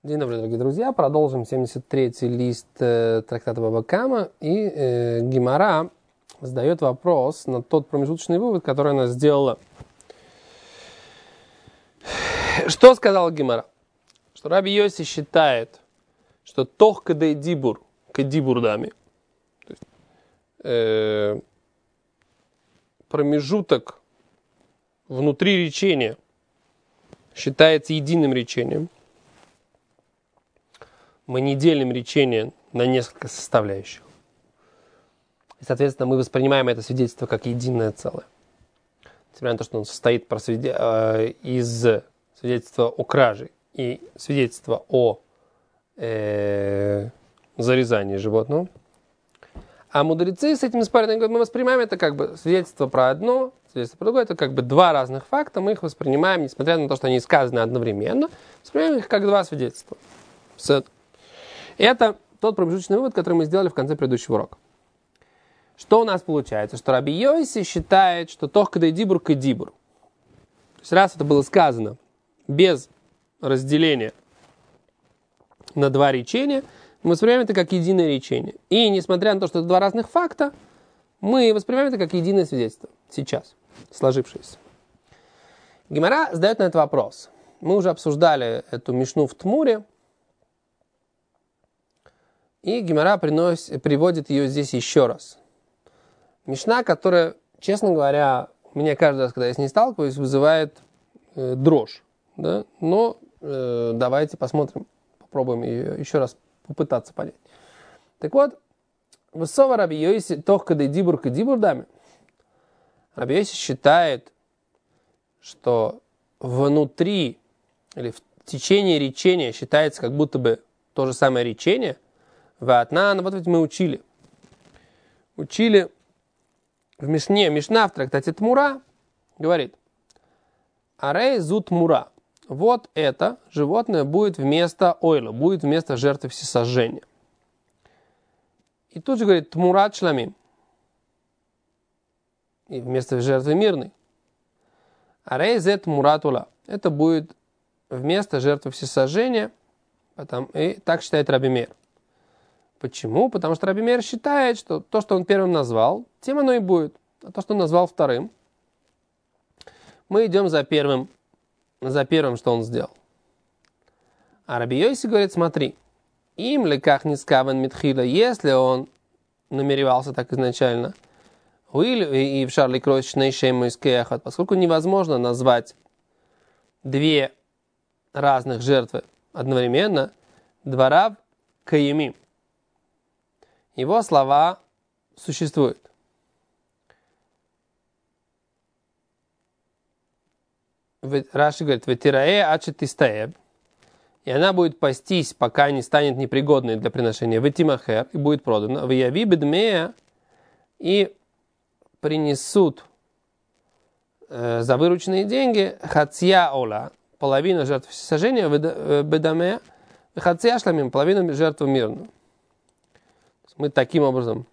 День добрый, дорогие друзья. Продолжим 73-й лист трактата Баба Кама. И Гемара задает вопрос на тот промежуточный вывод, который она сделала. Что сказала Гемара? Что Раби Йоси считает, что тох кадей дибур, кадибурдами, промежуток внутри речения считается единым речением. Мы не делим речение на несколько составляющих. И, соответственно, мы воспринимаем это свидетельство как единое целое. Несмотря на то, что он состоит из свидетельства о краже и свидетельства о зарезании животного. А мудрецы с этим спорят. Они говорят, мы воспринимаем это как бы свидетельство про одно, свидетельство про другое. Это как бы два разных факта. Мы их воспринимаем, несмотря на то, что они сказаны одновременно, воспринимаем их как два свидетельства. Это тот промежуточный вывод, который мы сделали в конце предыдущего урока. Что у нас получается? Что Раби Йоси считает, что тох кадей дибур кадибур. То есть раз это было сказано без разделения на два речения, мы воспринимаем это как единое речение. И несмотря на то, что это два разных факта, мы воспринимаем это как единое свидетельство. Сейчас, сложившееся. Гемара задает на этот вопрос. Мы уже обсуждали эту мишну в Тмуре. И Гемара приводит ее здесь еще раз. Мишна, которая, честно говоря, меня каждый раз, когда я с ней сталкиваюсь, вызывает дрожь. Да? Но давайте посмотрим, попробуем ее еще раз попытаться понять. Так вот, высова Раби Йоси тох кадей дибур кадибур дами. Раби Йоси считает, что внутри или в течение речения считается как будто бы то же самое речение. Ватнан, вот ведь мы учили в Мишне, Мишна в трактате Тмура говорит, арей зут мура, вот это животное будет вместо ойла, будет вместо жертвы всесожжения. И тут же говорит тмурат шламим, и вместо жертвы мирной. Арей зет мурат ула, это будет вместо жертвы всесожжения, и так считает Раби Меир. Почему? Потому что Раби Меир считает, что то, что он первым назвал, тем оно и будет. А то, что он назвал вторым, мы идем за первым, что он сделал. А Раби Йоси говорит, смотри, им леках не скаван митхила, если он намеревался так изначально, и в шарли кроечной шейму из кеахат, поскольку невозможно назвать две разных жертвы одновременно, дворав каемим. Его слова существуют. Раши говорит, «Ветирае ачетистаеб», и она будет пастись, пока не станет непригодной для приношения, «Ветимахер», и будет продана, «Вияви бедмея», и принесут за вырученные деньги «Хацья ола», половина жертв всесожжения, «Бедамея», «Хацья шламим», половину жертву мирную. Мы таким образом,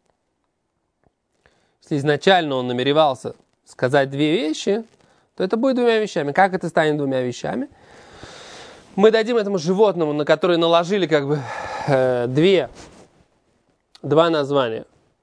если изначально он намеревался сказать две вещи, то это будет двумя вещами. Как это станет двумя вещами? Мы дадим этому животному, на которое наложили как бы два названия.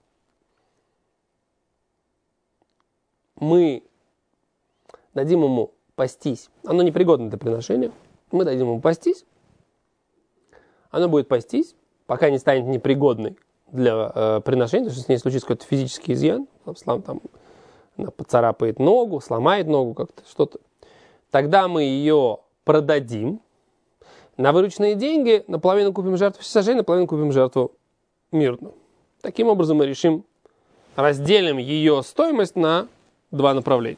Мы дадим ему пастись. Оно непригодно для приношения. Мы дадим ему пастись. Оно будет пастись, пока не станет непригодной для приношения, то есть с ней случится какой-то физический изъян, там, она поцарапает ногу, сломает ногу как-то, что-то. Тогда мы ее продадим. На вырученные деньги наполовину купим жертву всесожжения, наполовину купим жертву мирную. Таким образом мы разделим ее стоимость на два направления.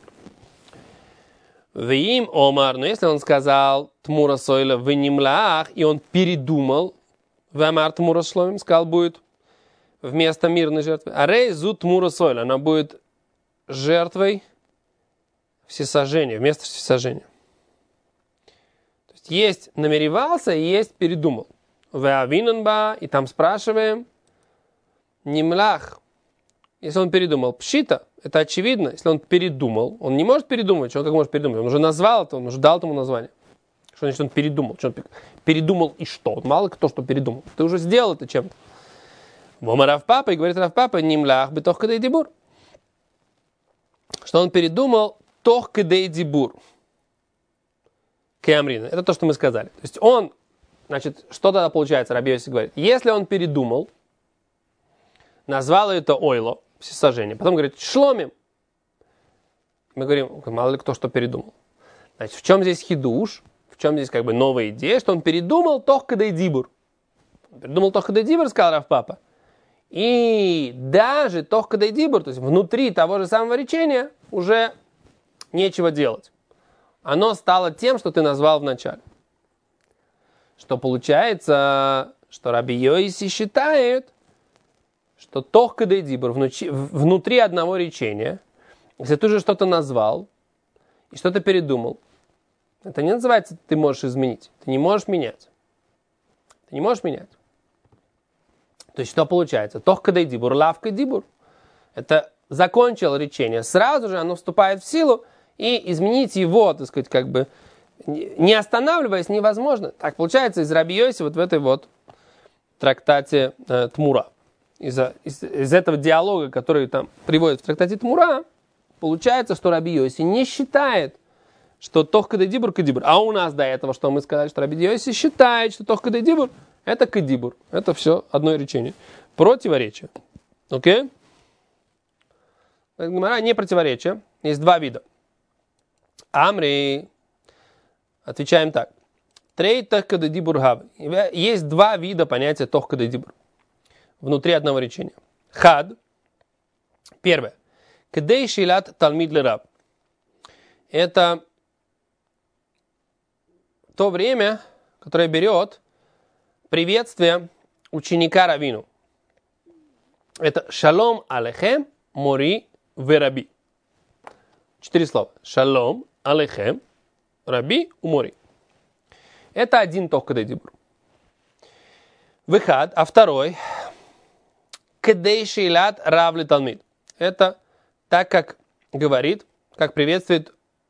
Вим омар, но если он сказал тмура сойла венимлаах, и он передумал, Вамар тмура шломим, сказал, будет вместо мирной жертвы. Арей зут тмура сойла, она будет жертвой всесожжения, вместо всесожжения. То есть намеревался и есть передумал. Веавинанба, и там спрашиваем, нимлах, если он передумал. Пшита, это очевидно, если он передумал, он не может передумать, что он как может передумать? Он уже назвал это, он уже дал этому название. Что значит он передумал? Что он передумал и что? Мало кто что передумал. Ты уже сделал это чем-то. Вома Рав Папа, и говорит Рав Папа, нимлях бетох кадей дибур. Что он передумал тох кадей дибур. Кеамрина. Это то, что мы сказали. То есть он, значит, что тогда получается, Раби Йоси говорит, если он передумал, назвал это ойло, всесожжение, потом говорит, шломим. Мы говорим, мало ли кто что передумал. Значит, в чем здесь хидуш, в чем здесь как бы новая идея, что он передумал тох кадей дибур. Передумал тох кадей дибур, сказал Рав Папа. И даже тох кадей дибур, то есть внутри того же самого речения, уже нечего делать. Оно стало тем, что ты назвал в начале. Что получается, что Раби Йоси считает, что тох кадей дибур внутри одного речения, если ты уже что-то назвал и что-то передумал, это не называется, ты можешь изменить. Ты не можешь менять. Ты не можешь менять. То есть что получается? Тох кадей дибур, лав кадей дибур. Это закончил речение. Сразу же оно вступает в силу, и изменить его, так сказать, как бы не останавливаясь, невозможно. Так получается из Раби Йоси вот в этой вот трактате Тмура. Из этого диалога, который там приводит в трактате Тмура, получается, что Раби Йоси не считает, что тох кадей дибур кадибур. А у нас до этого, что мы сказали, что Раби Йоси считает, что тох кадей дибур это кадибур. Это все одно речение. Противоречие. Окей? Не противоречие. Есть два вида. Амри. Отвечаем так. Трей тох кадей дибур хав. Есть два вида понятия тох кадей дибур. Внутри одного речения. Хад. Первое. Кадей шилат талмид ле-раб. Это то время, которое берет приветствие ученика раввину. Это шалом алейхем мори вераби. 4 слова. Шалом алейхем раби умори. Это один тох кадей дибур. Выхад, а второй кадей шейлат рав ле талмид. Это так, как говорит, как приветствует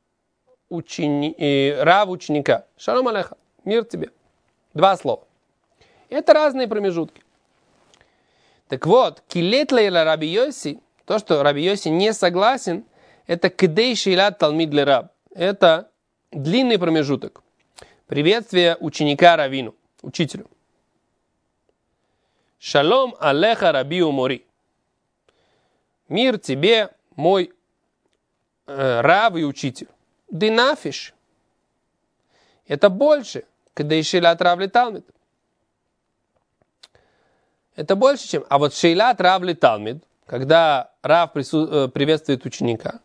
рав ученика. Шалом алейха, мир тебе. 2 слова. Это разные промежутки. Так вот, килет лейла Раби Йоси, то, что Раби Йоси не согласен, это кадей шейлат талмид ле раб. Это длинный промежуток. Приветствие ученика раввину, учителю. Шалом алеха раби умори. Мир тебе, мой рав и учитель. Динафиш. Это больше. Кадей шейлат рав ле талмид. Это больше, чем... А вот шейлат рав ле талмид, когда рав приветствует ученика.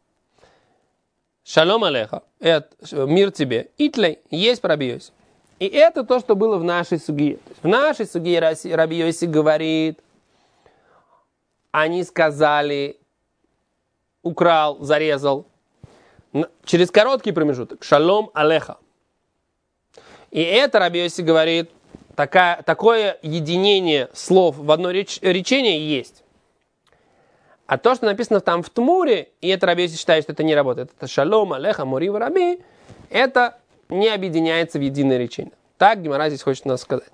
Шалом алейха. Мир тебе. Итлей. Есть Раби Йоси. И это то, что было в нашей сугие. В нашей сугие Раби Йоси говорит, они сказали, украл, зарезал. Через короткий промежуток. Шалом алейха. И это Раби Йоси говорит, такое единение слов в одно речение есть. А то, что написано там в Тмуре, и это Раби Йоси считает, что это не работает, это шалом алеха мори вараби, это не объединяется в единое речение. Так Гемара здесь хочет нас сказать.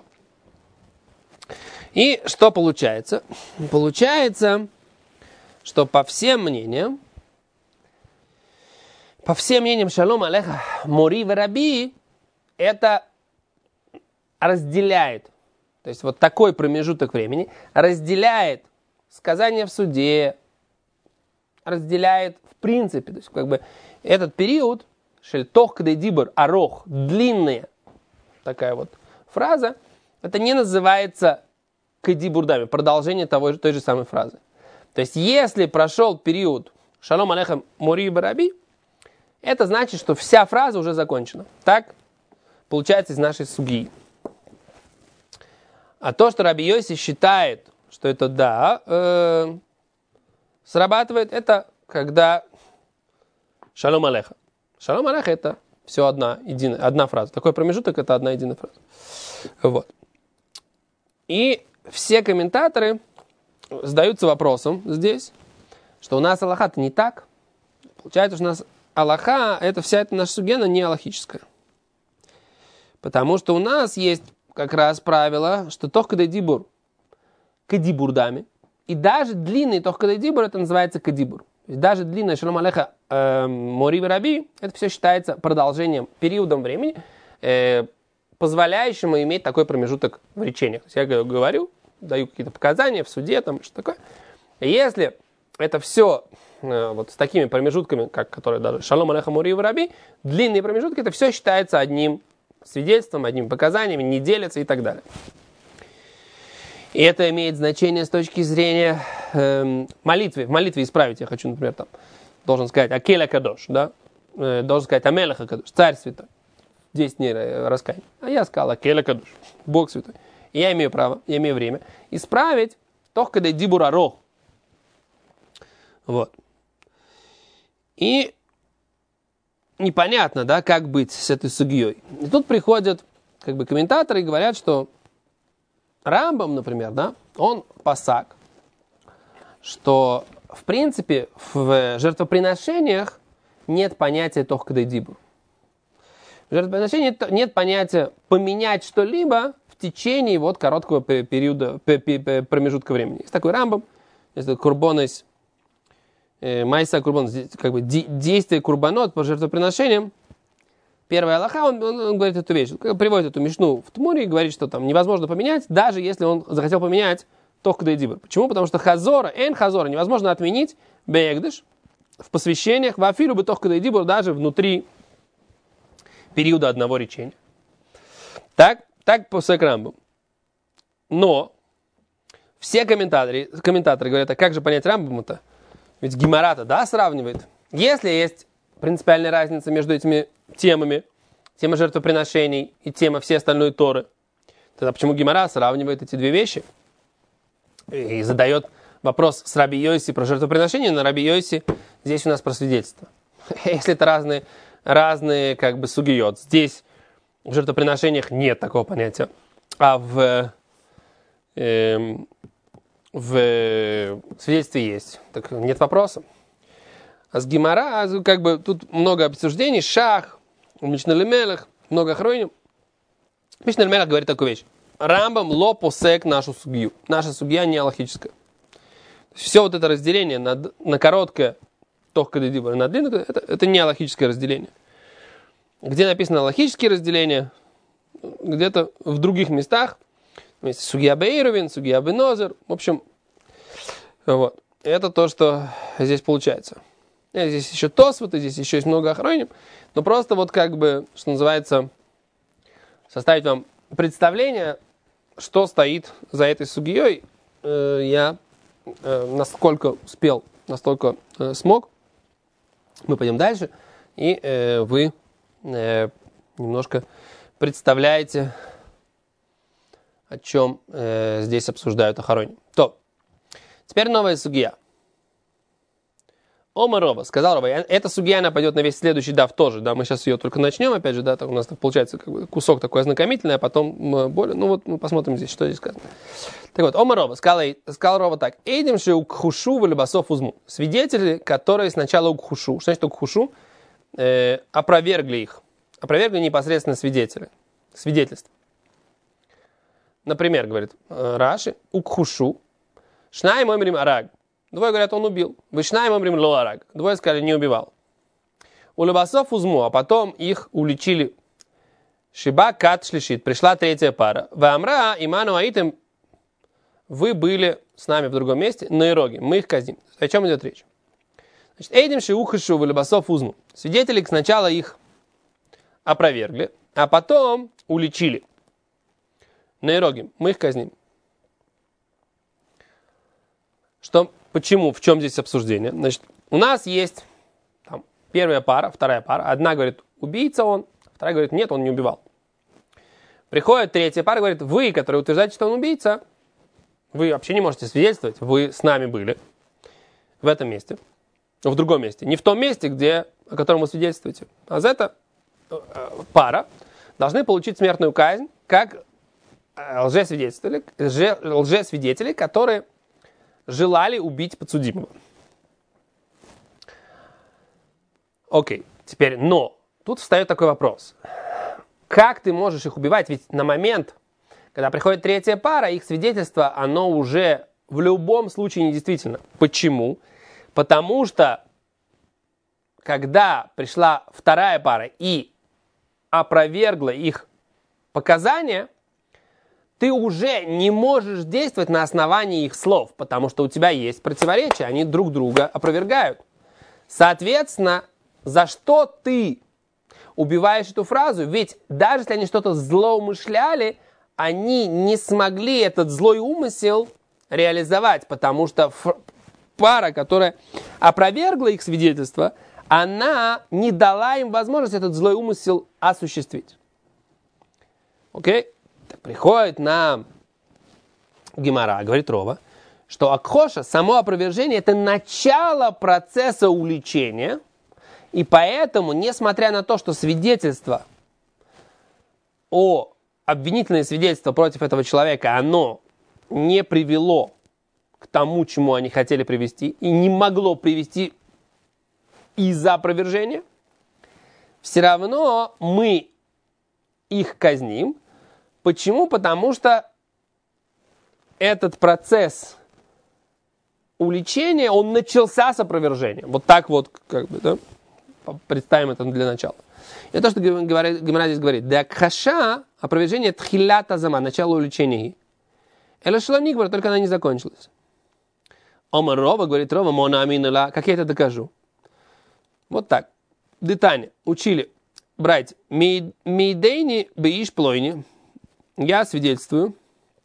И что получается? Получается, что по всем мнениям шалом алеха мори вараби, это разделяет, то есть вот такой промежуток времени разделяет сказание в суде, разделяет в принципе, то есть как бы этот период, шельтох кадей дибур арох, длинная такая вот фраза, это не называется кадибурдами, продолжение той же самой фразы. То есть если прошел период шалом алейхам мори бараби, это значит, что вся фраза уже закончена. Так получается из нашей сугии. А то, что Раби Йоси считает, что это да, срабатывает, это когда шалом алейха. Шалом алейха это все одна фраза. Такой промежуток это одна единая фраза. Вот. И все комментаторы задаются вопросом здесь, что у нас алаха-то не так. Получается, что у нас алаха, это вся эта наша сугена не алахическая. Потому что у нас есть как раз правило, что тох кадей дибур кадибур дами. И даже длинный тох кадей дибур, это называется кадибур. То есть даже длинная шалом алейха мори раби, это все считается продолжением, периодом времени, позволяющим иметь такой промежуток в речениях. То есть я говорю, даю какие-то показания в суде, там что такое. Если это все вот с такими промежутками, как которые даже шалом алейха мори раби, длинные промежутки, это все считается одним свидетельством, одним показанием, не делятся и так далее. И это имеет значение с точки зрения молитвы. В молитве исправить я хочу, например, там должен сказать Акеля Кадош, да? Должен сказать Амелеха Кадош, царь святой. 10 дней раскаяния. А я сказал Акеля Кадош, Бог святой. И я имею право, я имею время исправить тох кадей дибур арох. Вот. И непонятно, да, как быть с этой сугьей. И тут приходят как бы комментаторы и говорят, что Рамбам, например, да, он пасак, что в принципе в жертвоприношениях нет понятия тох кадей дибур. В жертвоприношении нет понятия поменять что-либо в течение вот короткого периода, промежутка времени. Есть такой Рамбам, есть такой курбонес, майса курбон, как бы действие курбанот по жертвоприношениям. Первая алаха, он говорит эту вещь, приводит эту мишну в Тмуре и говорит, что там невозможно поменять, даже если он захотел поменять тох кадей дибур. Почему? Потому что хазора, хазора невозможно отменить беэгдыш в посвящениях, в афиру бы тох кадей дибур даже внутри периода одного речения. Так по Рамбам. Но все комментаторы говорят, а как же понять Рамбама-то? Ведь Гемара-то, да, сравнивает. Если есть принципиальная разница между этими темами, тема жертвоприношений и тема всей остальной Торы, тогда почему Гемара сравнивает эти две вещи? И задает вопрос с Раби Йоси про жертвоприношение, на Раби Йоси здесь у нас про свидетельство. Если это разные как бы сугиот. Здесь в жертвоприношениях нет такого понятия. А в свидетельстве есть. Так нет вопроса. А с Гемара, как бы тут много обсуждений. Шах, Мишна Лемелех, много охроним. Мишна Лемелех говорит такую вещь. Рамбам ло посек нашу сугию. Наша сугия не алахическая. Все вот это разделение на короткое тох кадей дибур, на длинное, это не алахическое разделение. Где написано алахические разделения, где-то в других местах, есть сугия бейрувин, сугия бенозер, в общем, вот. Это то, что здесь получается. Здесь еще тосфот, здесь еще есть много охроним, но просто вот как бы, что называется, составить вам представление, что стоит за этой сугией, я насколько успел, настолько смог. Мы пойдем дальше, и вы немножко представляете, о чем здесь обсуждают охроним. То, теперь новая сугия. Ома Рова, сказал Рова, эта сугия, она пойдет на весь следующий дав тоже, да, мы сейчас ее только начнем, опять же, да, так у нас так получается как бы кусок такой ознакомительный, а потом более, ну вот мы посмотрим здесь, что здесь сказано. Так вот, Ома Рова, сказал Рова так, эйдем ше укхушу валибасов узму, свидетели, которые сначала укхушу, что значит укхушу, опровергли их, опровергли непосредственно свидетельство. Например, говорит Раши, укхушу, шнай моймрим араг. Двое говорят, он убил. Вышнай моймрим ло араг. Двое сказали, не убивал. У лебасов узму, а потом их уличили. Шиба кат шлишит. Пришла третья пара. Вамра иману аитем. Вы были с нами в другом месте, на Ироге. Мы их казним. О чем идет речь? Значит, эйдем шиухашу в лебасов узму. Свидетели сначала их опровергли, а потом уличили. На Ироге. Мы их казним. Почему? В чем здесь обсуждение? Значит, у нас есть там, первая пара, вторая пара. Одна говорит, убийца он, вторая говорит, нет, он не убивал. Приходит третья пара, говорит, вы, которые утверждаете, что он убийца, вы вообще не можете свидетельствовать, вы с нами были в этом месте, в другом месте. Не в том месте, о котором вы свидетельствуете. А за это пара должны получить смертную казнь, как лжесвидетели, которые желали убить подсудимого. Окей, теперь, но тут встает такой вопрос. как ты можешь их убивать? Ведь на момент, когда приходит третья пара, их свидетельство, оно уже в любом случае недействительно. Почему? Потому что, когда пришла вторая пара и опровергла их показания, ты уже не можешь действовать на основании их слов, потому что у тебя есть противоречия, они друг друга опровергают. Соответственно, за что ты убиваешь эту фразу? Ведь даже если они что-то злоумышляли, они не смогли этот злой умысел реализовать, потому что пара, которая опровергла их свидетельство, она не дала им возможность этот злой умысел осуществить. Окей? Так приходит нам Гемара, говорит Рова, что акхоша, само опровержение, это начало процесса увлечения, и поэтому, несмотря на то, что свидетельство обвинительное свидетельство против этого человека, оно не привело к тому, чему они хотели привести, и не могло привести из-за опровержения, все равно мы их казним. Почему? Потому что этот процесс увлечения, он начался с опровержения. Вот так вот, как бы, да? Представим это для начала. И то, что Гемара здесь говорит. Дакхаша, опровержение тхилята зама, начало увлечения. Эла шланигбар, только она не закончилась. Омар Рова, говорит Рова, мона аминала, как я это докажу? Вот так. Детание. Учили. Братья. Мейдейни беиш плойни. Я свидетельствую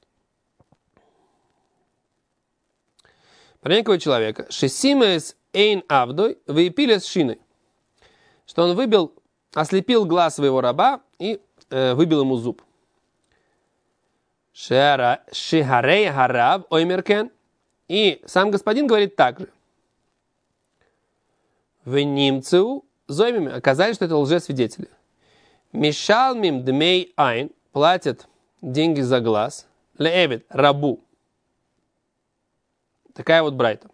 про некого человека. Шесимес эйн авдой выпили с шиной. Что он ослепил глаз своего раба и выбил ему зуб. Шихарей хараб оймеркен. И сам господин говорит так же. В немцу зоймими оказались, что это лжесвидетели. Мишалмим дмей айн, платят деньги за глаз. Леэвид, рабу. Такая вот брайта.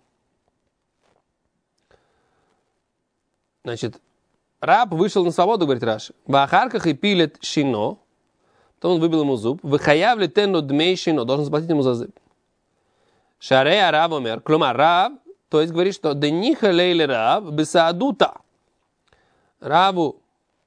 Значит, раб вышел на свободу, говорит Раши. В ахарках и пилет шино. То он выбил ему зуб. Выхаявли тенну дмей шино. Должен заплатить ему за зуб. Шарея раб умер. Клумар раб, то есть говорит, что дениха лейли раб бесаадута. Рабу,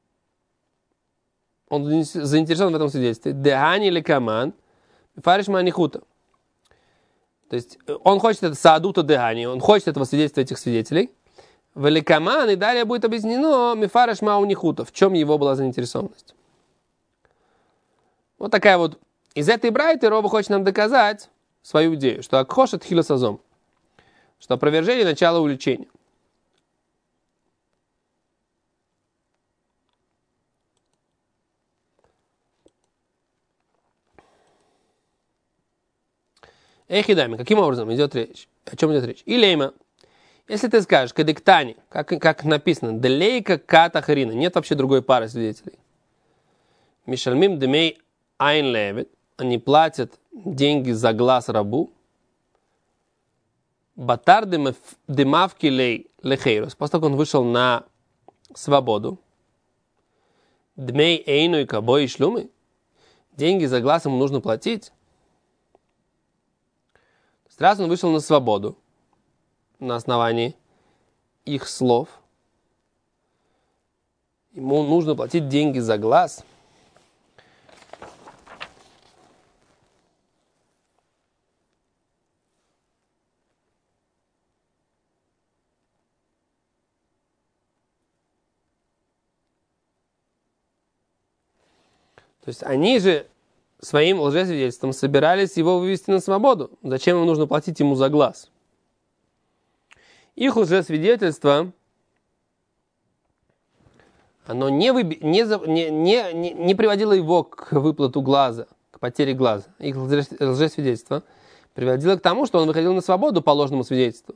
он заинтересован в этом свидетельстве. Дехани лекаман, фариш манихута. То есть он хочет это саадута дехани, он хочет этого свидетельства этих свидетелей. В лекаман, и далее будет объяснено мифариш маунихута, в чем его была заинтересованность. Вот такая вот. Из этой брайты Рова хочет нам доказать свою идею, что акхоша тхила сазом, что опровержение начала увлечения. Эхидами, каким образом идет речь? О чем идет речь? Илейма. Если ты скажешь, кадектани, как написано, делейка ката харина, нет вообще другой пары свидетелей. Мишальмим демей айн левит, они платят деньги за глаз рабу. Батар демавки лей лехейрус, после того, как он вышел на свободу. Дмей эйну и кабой и шлюмы, деньги за глаз ему нужно платить. Раз он вышел на свободу на основании их слов, ему нужно платить деньги за глаз. То есть они же своим лжесвидетельством собирались его вывести на свободу. Зачем им нужно платить ему за глаз? Их лжесвидетельство, оно не приводило его к выплату глаза, к потере глаза. Их лжесвидетельство приводило к тому, что он выходил на свободу по ложному свидетельству.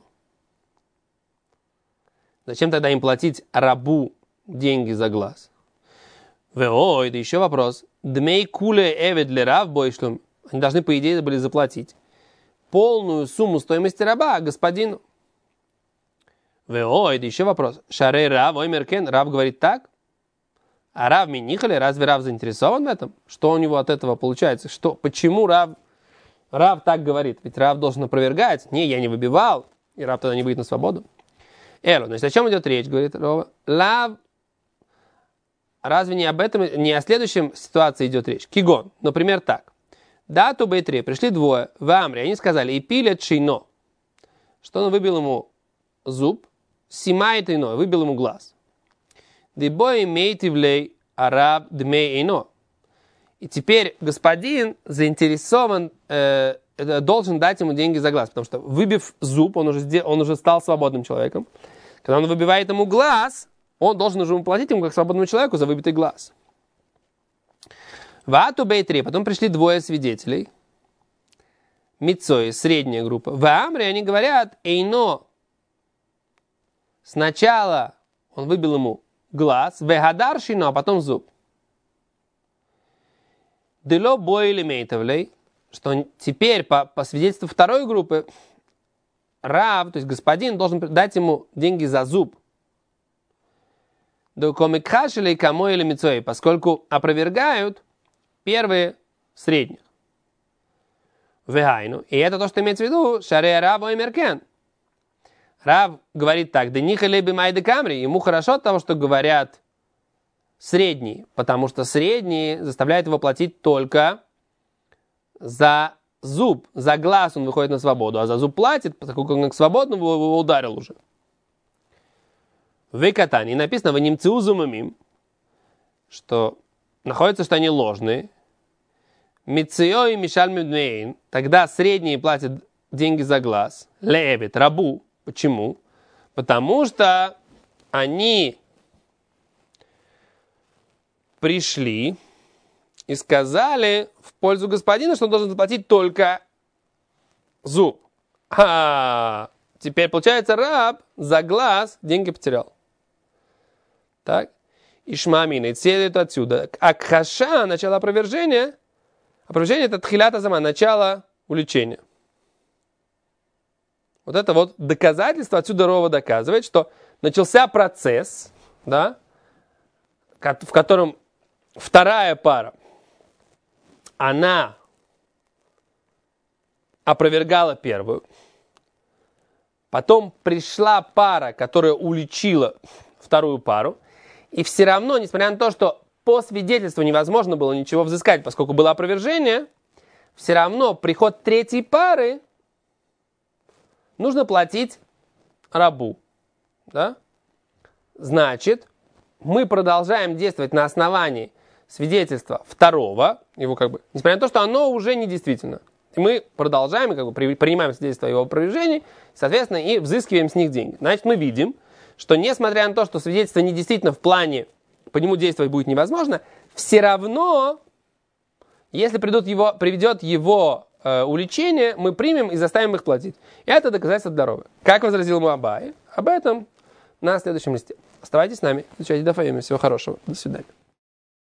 Зачем тогда им платить рабу деньги за глаз? Это еще вопрос. Дмей куле эвед ле рав бойшлум. Они должны, по идее, были заплатить полную сумму стоимости раба господину. Это еще вопрос. Шарей рав оймеркен. Рав говорит так. А Рав Минихали, разве Рав заинтересован в этом? Что у него от этого получается? Почему Рав так говорит? Ведь Рав должен опровергать. Не, я не выбивал. И Рав тогда не выйдет на свободу. Элу, значит, о чем идет речь, говорит Рова? Лав, разве не об этом, не о следующем ситуации идет речь? Кигон, например, так. Дату Бейтри, пришли двое в Амре, они сказали, и пилят шино, что он выбил ему зуб, симает ино, выбил ему глаз. Дебой мейтивлей араб дмей ино. И теперь господин заинтересован, должен дать ему деньги за глаз, потому что выбив зуб, он уже стал свободным человеком. Когда он выбивает ему глаз, он должен уже платить ему как свободному человеку за выбитый глаз. Вату Бейтри, потом пришли двое свидетелей. Мицои, средняя группа. В Амре они говорят, эйно. Сначала он выбил ему глаз, вегадар шино, а потом зуб. Дело бойли мейтовлей, что теперь по свидетельству второй группы Рав, то есть господин, должен дать ему деньги за зуб. Поскольку опровергают первые средних. Вегайну. И это то, что имеется в виду, шаре Рав оймеркен. Рав говорит так, ему хорошо от того, что говорят средние, потому что средние заставляют его платить только за зуб, за глаз он выходит на свободу, а за зуб платит, поскольку он к свободному его ударил уже. В Катане написано в немцеузумамим, что находится, что они ложные. Мицио и мишальмидмейн, тогда средние платят деньги за глаз. Леэбет, рабу. Почему? Потому что они пришли и сказали в пользу господина, что он должен заплатить только зуб. Теперь, получается, раб за глаз деньги потерял. Так? Ишмамин, следует отсюда. Акхаша, начало опровержения. Опровержение — это тхилят азама, начало увлечения. Вот это вот доказательство, отсюда Рова доказывает, что начался процесс, да, в котором вторая пара, она опровергала первую. Потом пришла пара, которая уличила вторую пару. И все равно, несмотря на то, что по свидетельству невозможно было ничего взыскать, поскольку было опровержение, все равно приход третьей пары нужно платить рабу. Да? Значит, мы продолжаем действовать на основании свидетельства второго, его несмотря на то, что оно уже недействительно. И мы продолжаем, принимаем свидетельство о его опровержении, соответственно, и взыскиваем с них деньги. Значит, мы видим, что несмотря на то, что свидетельство недействительно в плане, по нему действовать будет невозможно, все равно, если приведет его уличение, мы примем и заставим их платить. И это доказательство здоровья. Как возразил ему Абай? Об этом на следующем листе. Оставайтесь с нами, изучайте Даф Йоми. Всего хорошего. До свидания.